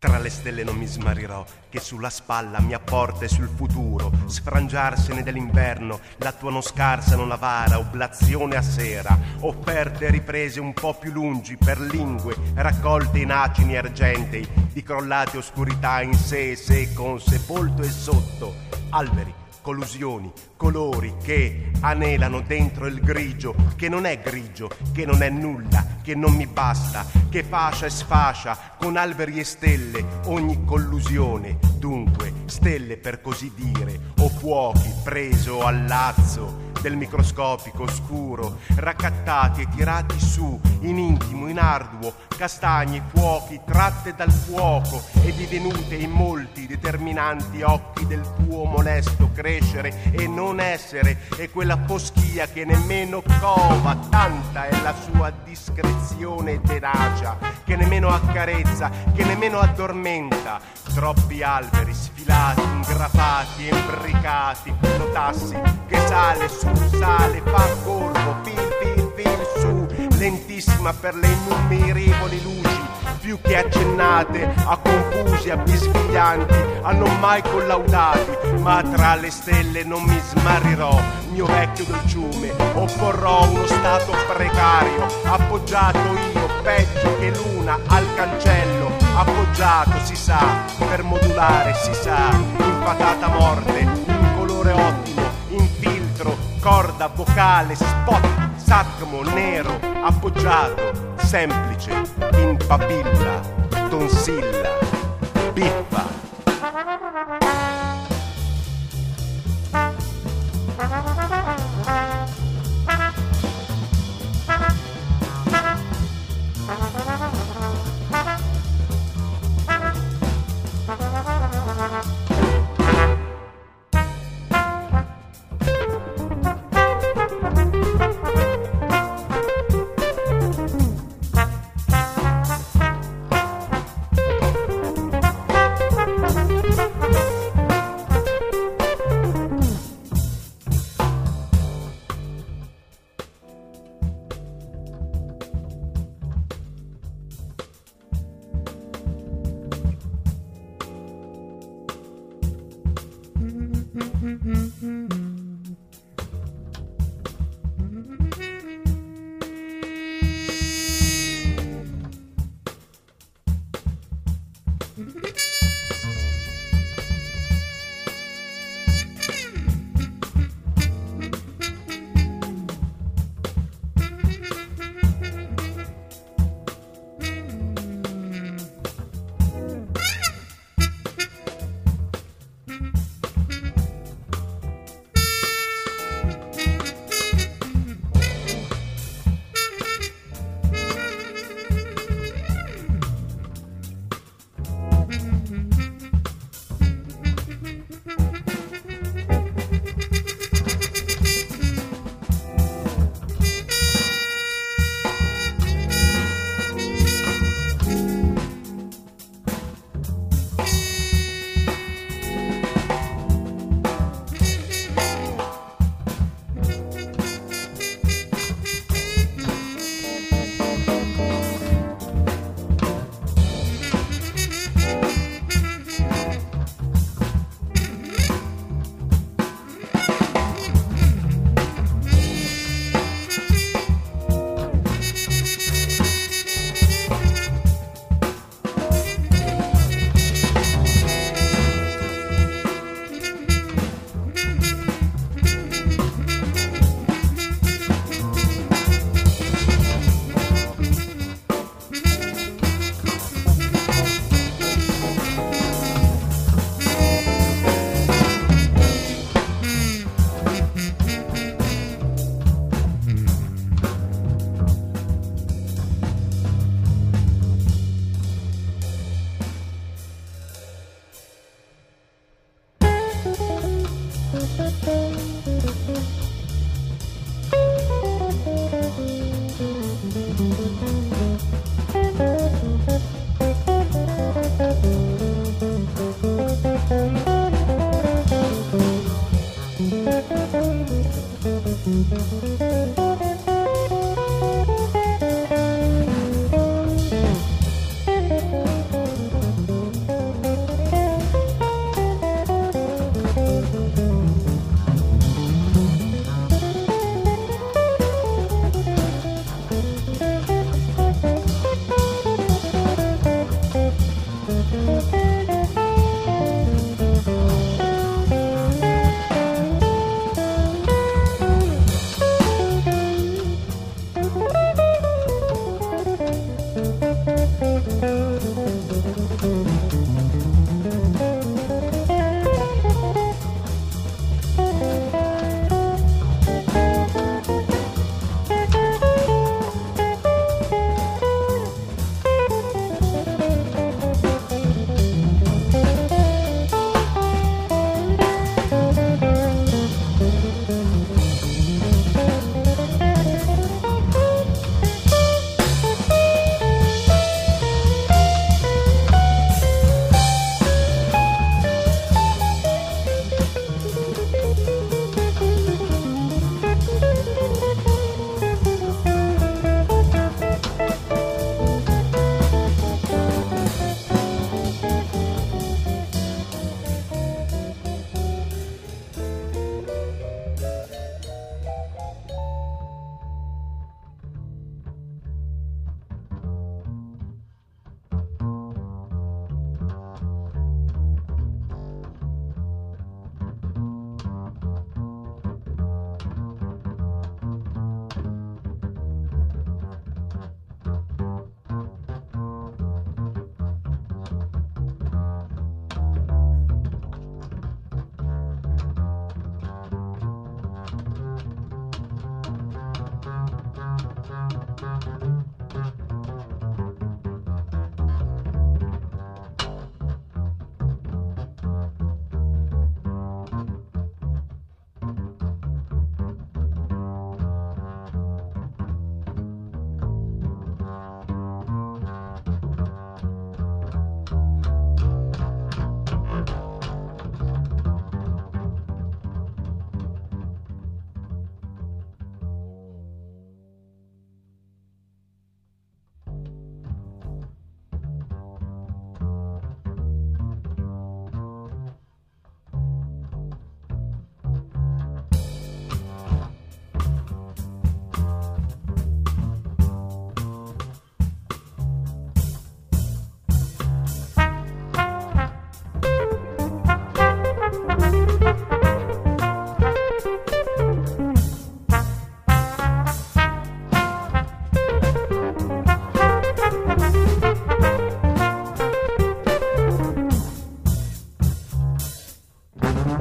Tra le stelle non mi smarrirò, che sulla spalla mi apporta e sul futuro sfrangiarsene dell'inverno la tua non scarsa, non avara oblazione a sera, offerte riprese un po' più lungi per lingue raccolte in acini argentei di crollate oscurità in sé e seco, sepolto e sotto alberi, collusioni, colori che anelano dentro il grigio, che non è grigio, che non è nulla, che non mi basta, che fascia e sfascia con alberi e stelle ogni collusione. Dunque, stelle per così dire, o fuochi preso al lazzo del microscopico oscuro, raccattati e tirati su in intimo, in arduo, castagne, fuochi tratte dal fuoco e divenute in molti determinanti occhi del tuo molesto crescere e non essere, e quella foschia che nemmeno cova, tanta è la sua discrezione e tenacia, che nemmeno accarezza, che nemmeno addormenta. Troppi alberi sfilati, ingraffati, imbricati, notassi, che sale su, sale, fa corvo, fil su, lentissima per le innumerevoli luci, più che accennate a confusi, a bisbiglianti, a non mai collaudati, ma tra le stelle non mi smarrirò, mio vecchio dolciume, opporrò uno stato precario, appoggiato io, peggio che l'una, al cancello, appoggiato, si sa, per modulare, si sa, in patata morte, in colore ottimo, in filtro, corda, vocale, spot, sacmo, nero, appoggiato, semplice, in papilla, tonsilla, biffa.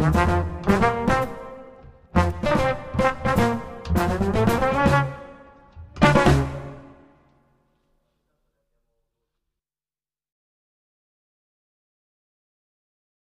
Thank you.